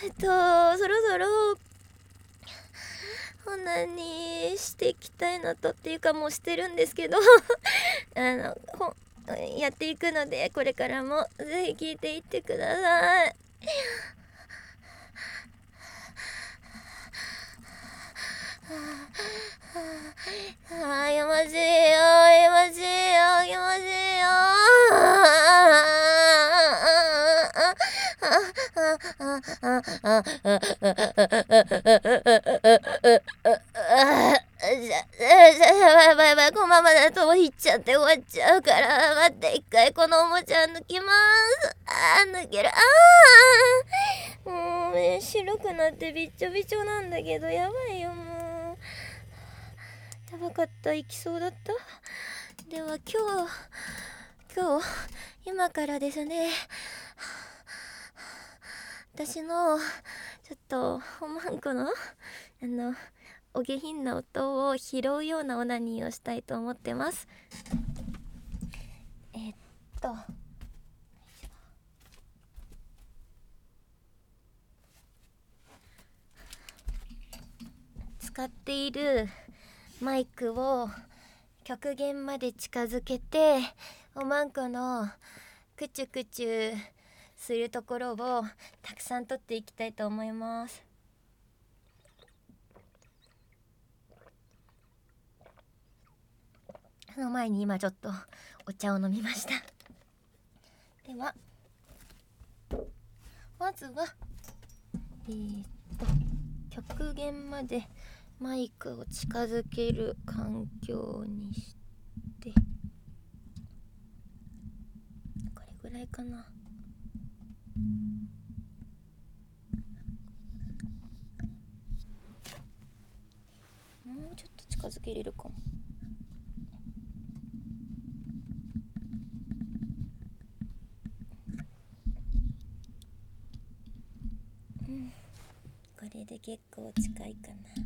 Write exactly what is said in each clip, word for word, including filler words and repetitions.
っとそろそろオナニーしていきたいのとっていうかもうしてるんですけどあのほやっていくので、これからもぜひ聞いていってください。あーやましいよやましいよやましいよやばいやばい、このままだといっちゃって終わっちゃうから、待って、一回このおもちゃ抜きます。あー抜ける。あーもうね、白くなってびっちょびちょなんだけど、やばいよもう。やばかった、行きそうだった。では今日今日今からですね、私のちょっとおまんこのあのお下品な音を拾うようなオナニーをしたいと思ってます。えっと使っているマイクを極限まで近づけて、おまんこのクチュクチュするところをたくさん撮っていきたいと思います。その前に今ちょっとお茶を飲みました。ではまずはえー、っと極限までマイクを近づける環境にして、これぐらいかな。もうちょっと近づけれるかも。うん、これで結構近いかな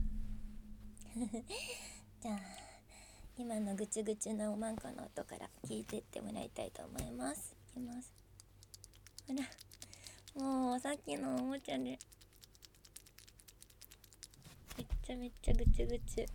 じゃあ今のぐちゅぐちゅなおまんこの音から聞いてってもらいたいと思います。いきます。ほら、もうさっきのおもちゃでめっちゃめっちゃぐちゅぐちゅ。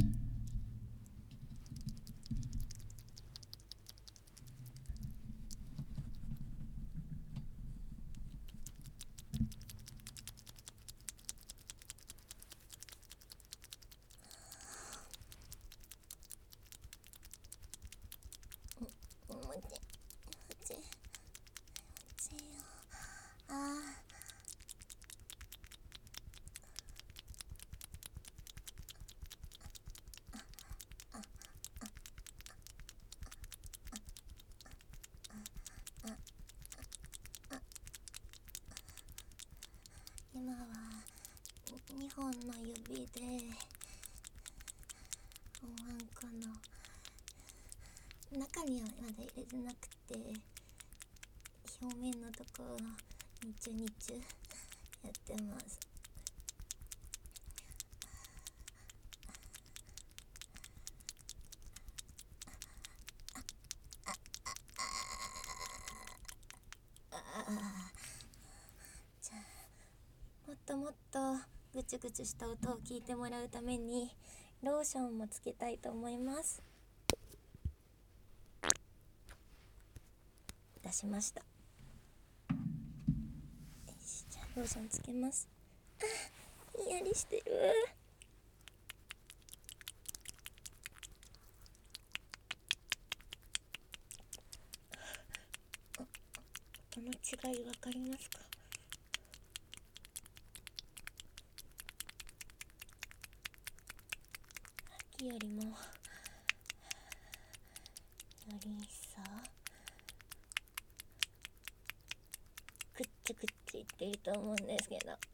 おもちおもちおもちよ。あー今はにほんの指でおまんこの中にはまだ入れてなくて、表面のところをニチュニチュやってます。じゃあもっともっとぐちゅぐちゅした音を聞いてもらうためにローションもつけたいと思います。出しました。よし、じゃあローションつけます。あ、ひんやりしてる。この違いわかりますか？さっきよりもより一層くっちくっちいってると思うんですけど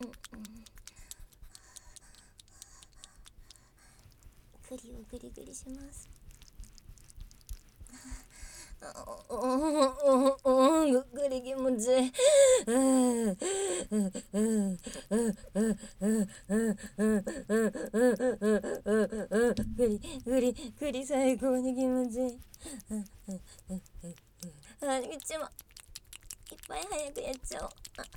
栗をグリグリします。おおおおグリ気持ちいい。グリグリグリ最高に気持ちいい。あ、うちもいっぱい早くやっちゃおう。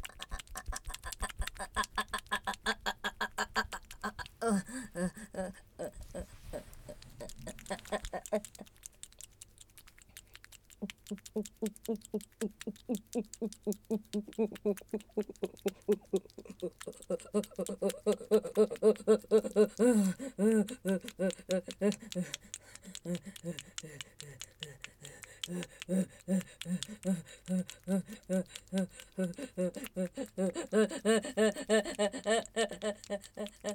気持ちいい気持ちいい気持ちいい気持ちいいすぎる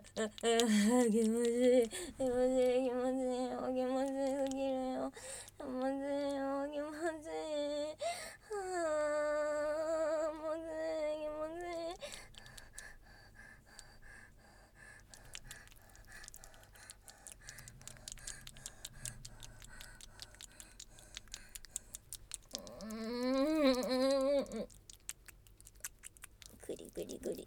よ。気持ちいいよ気持ちいい。はあ気持ちいい気持ちいい。うんグリグリグリ。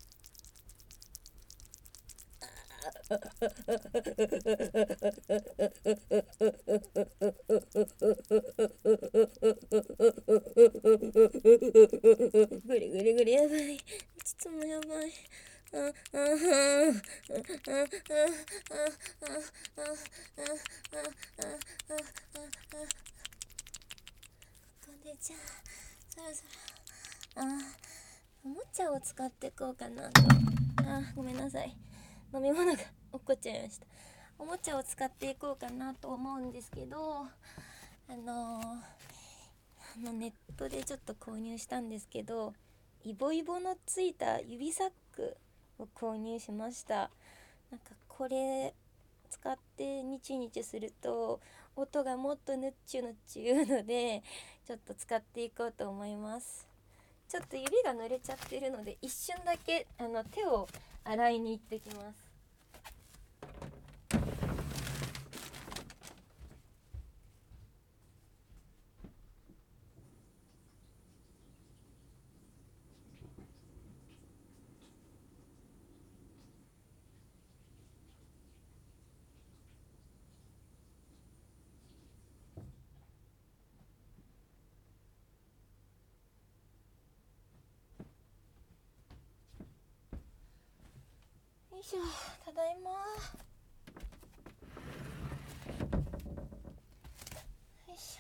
グリグリグリやばい。ちつもやばい。ああああああああここでじゃあそろそろあおもちゃを使っていこうかなと。あごめんなさい。飲み物が落っこっちゃいました。おもちゃを使っていこうかなと思うんですけど、あのー、あのネットでちょっと購入したんですけど、イボイボのついた指サックを購入しました。なんかこれ使ってニチニチすると音がもっとヌッチュヌッチュ言うので、ちょっと使っていこうと思います。ちょっと指が濡れちゃってるので一瞬だけあの手を洗いに行ってきます。よいしょ、ただいま。よいし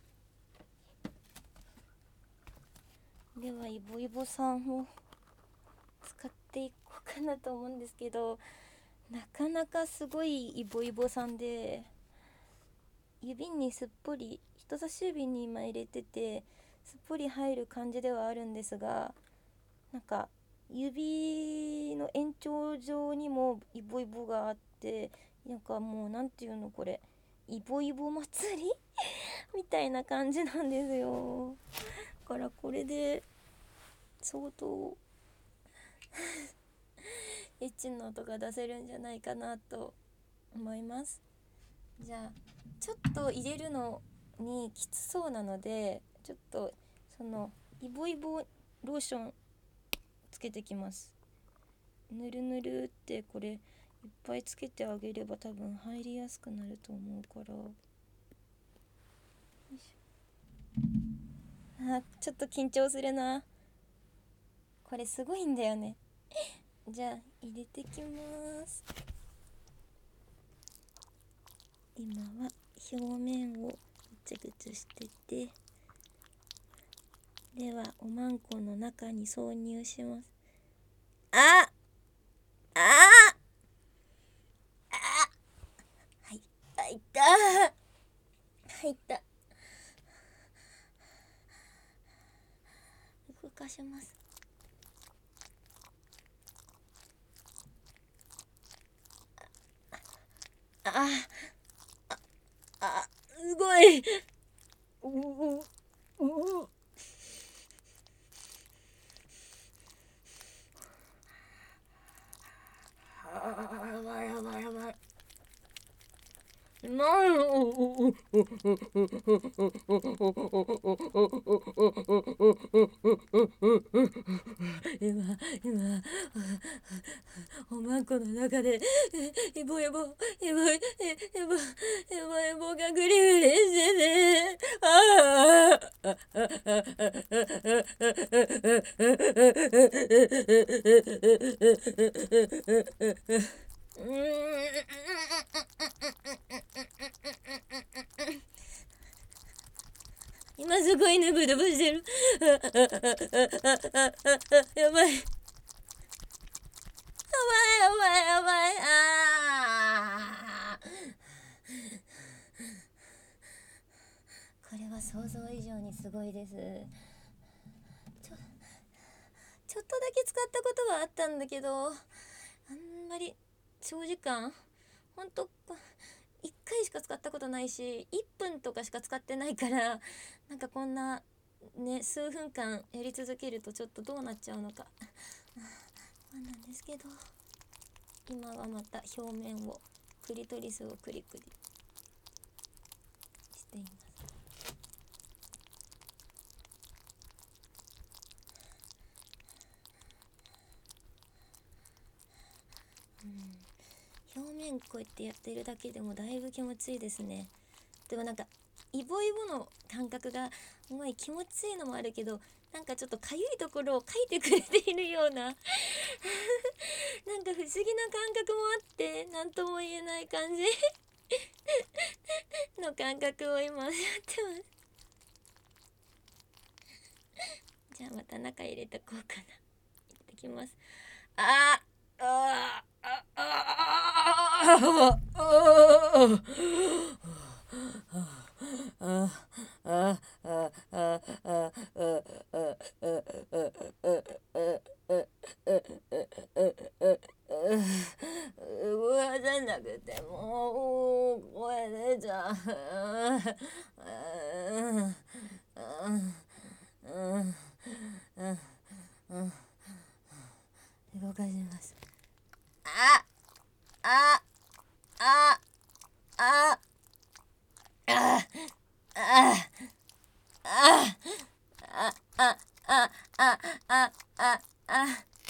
ょ。ではイボイボさんを使っていこうかなと思うんですけど、なかなかすごいイボイボさんで、指にすっぽり人差し指に今入れててすっぽり入る感じではあるんですが、なんか指の延長上にもイボイボがあって、なんかもうなんていうのこれイボイボ祭りみたいな感じなんですよ。だからこれで相当エッチな音が出せるんじゃないかなと思います。じゃあちょっと入れるのにきつそうなので、ちょっとそのイボイボローションつけてきます。ぬるぬるってこれいっぱいつけてあげれば多分入りやすくなると思うから。あちょっと緊張するな。これすごいんだよね。じゃあ入れてきます。今は表面をぐつぐつしてて、ではおまんこの中に挿入します。あああはい入った入った動かします。あああすごい。ううう今今おまんこの中でイボイボイボイボイボイボイボがグリグリしてて、あ今すごいヌブヌブしてる。やばい。やばいやばいやばい。あーこれは想像以上にすごいです。ちょちょっとだけ使ったことはあったんだけど、あんまり長時間ほんといっかいしか使ったことないし、いっぷんとかしか使ってないから、なんかこんなね数分間やり続けるとちょっとどうなっちゃうのかなんですけど、今はまた表面をクリトリスをクリクリしています。うん、表面こうやってやってるだけでもだいぶ気持ちいいですね。でもなんかイボイボの感覚がすごい気持ちいいのもあるけど、なんかちょっとかゆいところをかいてくれているようななんか不思議な感覚もあって、何とも言えない感じの感覚を今やってます。じゃあまた中入れとこうかな。いってきます。あーあーあああああうわじゃなくてもう声出ちゃう。動かします。あああああああああああああああ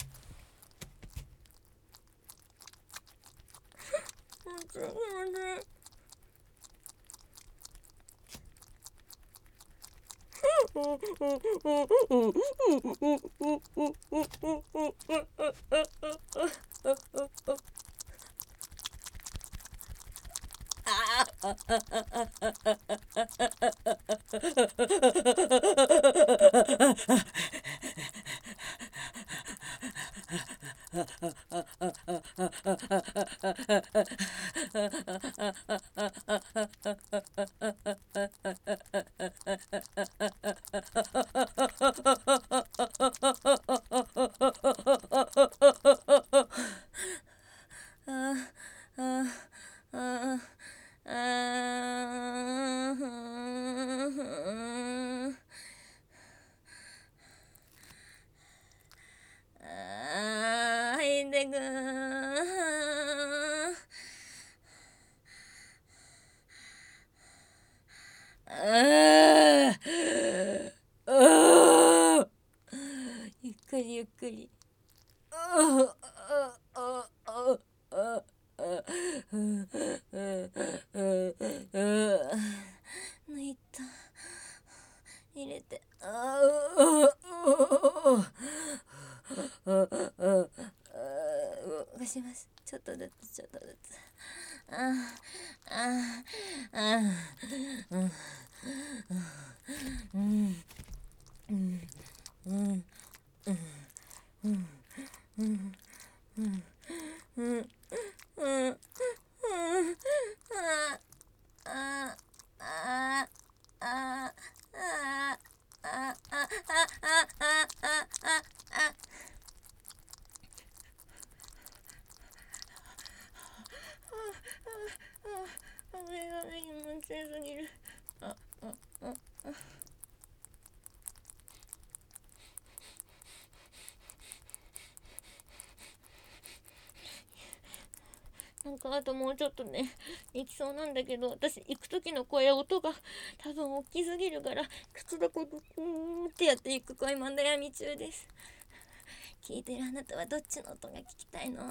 はいでくゆっくりゆっくり。抜いた。入れて。動かします。ちょっとずつちょっとずつ。あああうんうんうんうんうんうんうんうんうんうんあああああああこれが気持ちすぎる。ああああなんかあともうちょっとね行きそうなんだけど、私行く時の声音が多分大きすぎるから口でこうやってうーってやっていくか今悩み中です。聞いてるあなたはどっちの音が聞きたいの？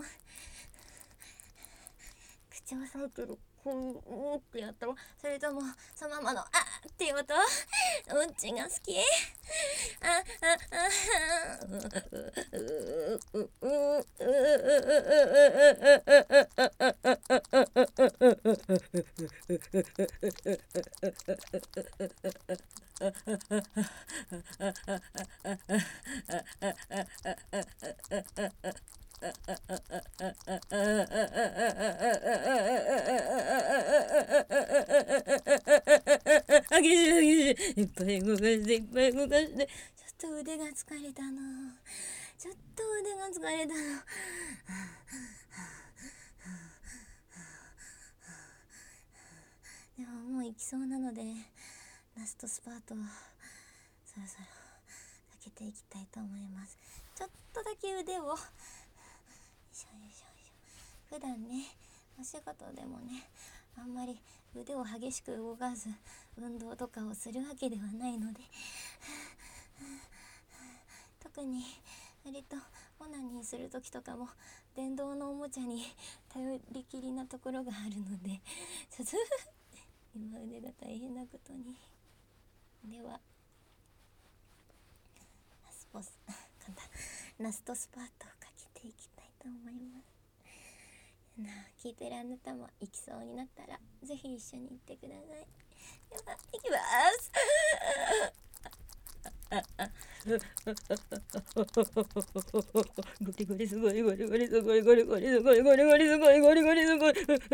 口を押さえてるこううーってやったろ、それともそのままのあーっていう音？どっちが好き？あああげるあげる、いっぱい動かしていっぱい動かして、ちょっと腕が疲れたの、ちょっと腕が疲れたの。でももう行きそうなのでラストスパートをそろそろかけていきたいと思います。ちょっとだけ腕をよいしょよいしょよいしょ。普段ねお仕事でもねあんまり腕を激しく動かす運動とかをするわけではないので特に割とオナニーする時とかも電動のおもちゃに頼りきりなところがあるのでちょっと今腕が大変なことに。ではラスポスラストスパートをかけていきたいと思います。なあ聞いてるあなたも行きそうになったらぜひ一緒に行ってください。では行きます。ゴリゴリすごいゴリゴリすごいゴリゴリすごいゴリゴリすごいゴリゴリすごい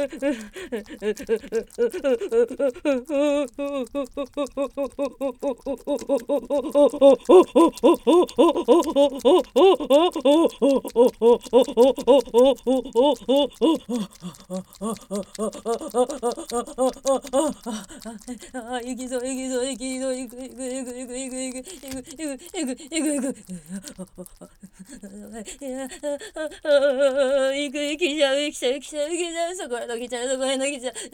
あ、行きそう行きそう行きそう行く行く行く行く行く行く行く行く行く行く行く行く行きちゃう行きちゃう行きちゃう行きちゃうそこへのきちゃうそこへのきちゃう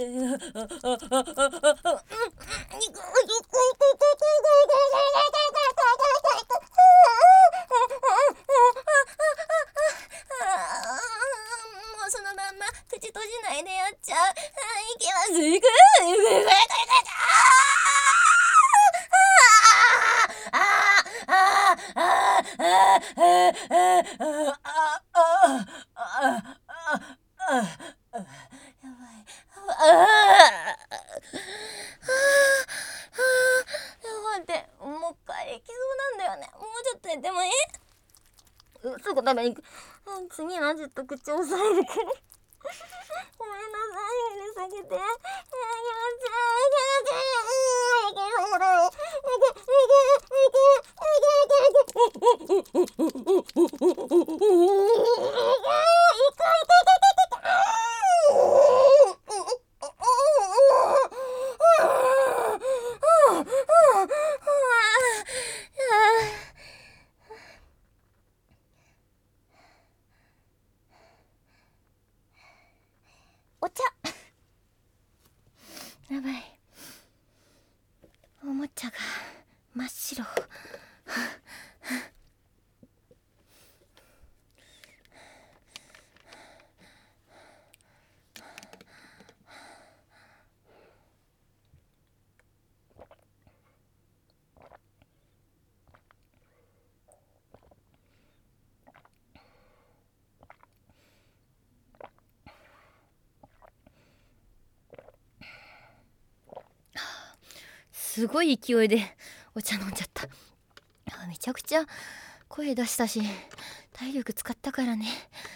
もうそのまんま口閉じないでやっちゃう。行きます行く行く行く行く行くでもいいすぐ食べに行く。次はちょっと口押さえるけどごめんなさい、許してあげて。お茶やばい、おもちゃが真っ白すごい勢いでお茶飲んじゃった。めちゃくちゃ声出したし体力使ったからね。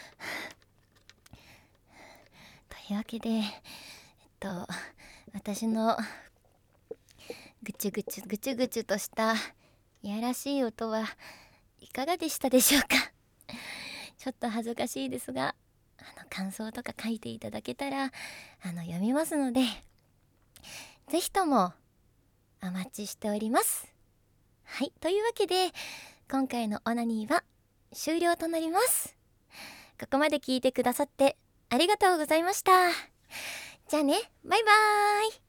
というわけでえっと私のぐちゅぐちゅぐちゅぐちゅとしたいやらしい音はいかがでしたでしょうか。ちょっと恥ずかしいですがあの感想とか書いていただけたらあの読みますのでぜひともお待ちしております。はい、というわけで今回のオナニーは終了となります。ここまで聞いてくださってありがとうございました。じゃあね、バイバーイ。